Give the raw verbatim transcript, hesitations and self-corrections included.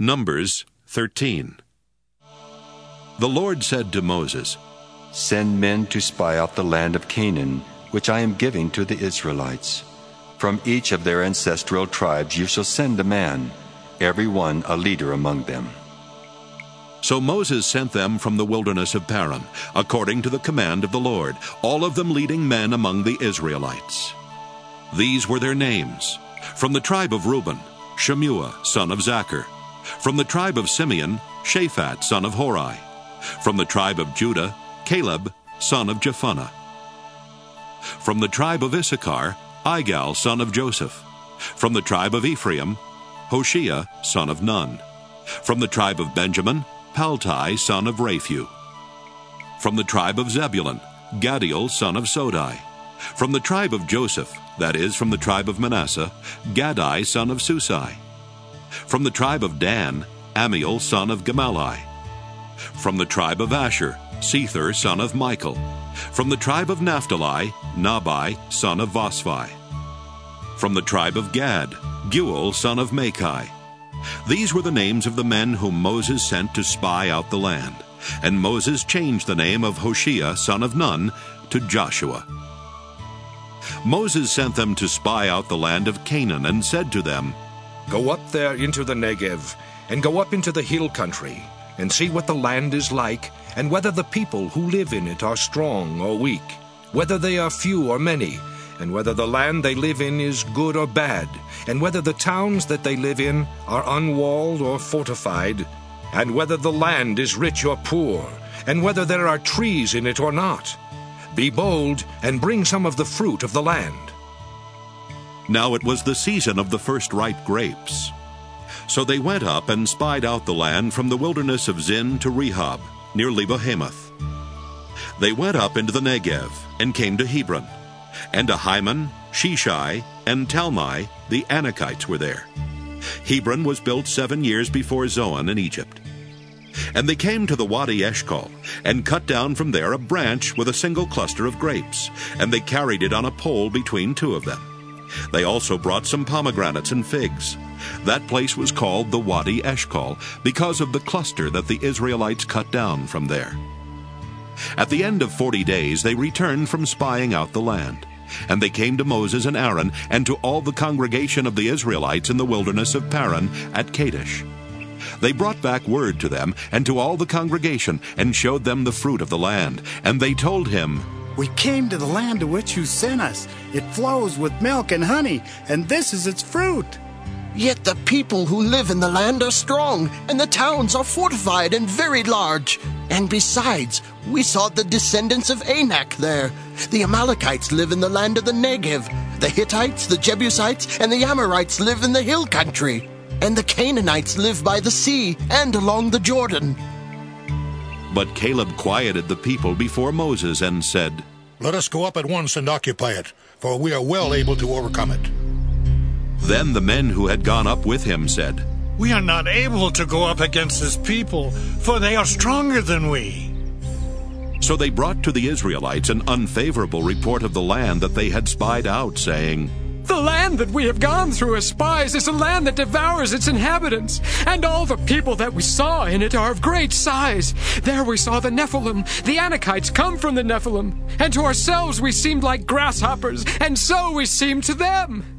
Numbers thirteen. The Lord said to Moses, "Send men to spy out the land of Canaan, which I am giving to the Israelites. From each of their ancestral tribes you shall send a man, every one a leader among them." So Moses sent them from the wilderness of Paran, according to the command of the Lord, all of them leading men among the Israelites. These were their names: from the tribe of Reuben, Shemuah, son of Zachar; from the tribe of Simeon, Shaphat, son of Hori; from the tribe of Judah, Caleb, son of Jephunneh; from the tribe of Issachar, Igal, son of Joseph; from the tribe of Ephraim, Hoshea, son of Nun; from the tribe of Benjamin, Paltai, son of Raphu; from the tribe of Zebulun, Gadiel, son of Sodai; from the tribe of Joseph, that is, from the tribe of Manasseh, Gadai, son of Susai; from the tribe of Dan, Amiel, son of Gemalli; from the tribe of Asher, Sethur, son of Michael; from the tribe of Naphtali, Nabai, son of Vosphi; from the tribe of Gad, Guel, son of Machi. These were the names of the men whom Moses sent to spy out the land. And Moses changed the name of Hoshea, son of Nun, to Joshua. Moses sent them to spy out the land of Canaan, and said to them, "Go up there into the Negev, and go up into the hill country, and see what the land is like, and whether the people who live in it are strong or weak, whether they are few or many, and whether the land they live in is good or bad, and whether the towns that they live in are unwalled or fortified, and whether the land is rich or poor, and whether there are trees in it or not. Be bold and bring some of the fruit of the land." Now it was the season of the first ripe grapes. So they went up and spied out the land from the wilderness of Zin to Rehob, near Lebo-Hamath. They went up into the Negev, and came to Hebron. And Ahiman, Sheshai, and Talmai, the Anakites, were there. Hebron was built seven years before Zoan in Egypt. And they came to the Wadi Eshcol, and cut down from there a branch with a single cluster of grapes, and they carried it on a pole between two of them. They also brought some pomegranates and figs. That place was called the Wadi Eshcol, because of the cluster that the Israelites cut down from there. At the end of forty days they returned from spying out the land. And they came to Moses and Aaron, and to all the congregation of the Israelites in the wilderness of Paran at Kadesh. They brought back word to them, and to all the congregation, and showed them the fruit of the land. And they told him, "We came to the land to which you sent us. It flows with milk and honey, and this is its fruit." Yet the people who live in the land are strong, and the towns are fortified and very large. And besides, we saw the descendants of Anak there. The Amalekites live in the land of the Negev. The Hittites, the Jebusites, and the Amorites live in the hill country. And the Canaanites live by the sea and along the Jordan. But Caleb quieted the people before Moses and said, "Let us go up at once and occupy it, for we are well able to overcome it." Then the men who had gone up with him said, "We are not able to go up against this people, for they are stronger than we." So they brought to the Israelites an unfavorable report of the land that they had spied out, saying, "The land that we have gone through as spies is a land that devours its inhabitants, and all the people that we saw in it are of great size. There we saw the Nephilim, the Anakites come from the Nephilim, and to ourselves we seemed like grasshoppers, and so we seemed to them."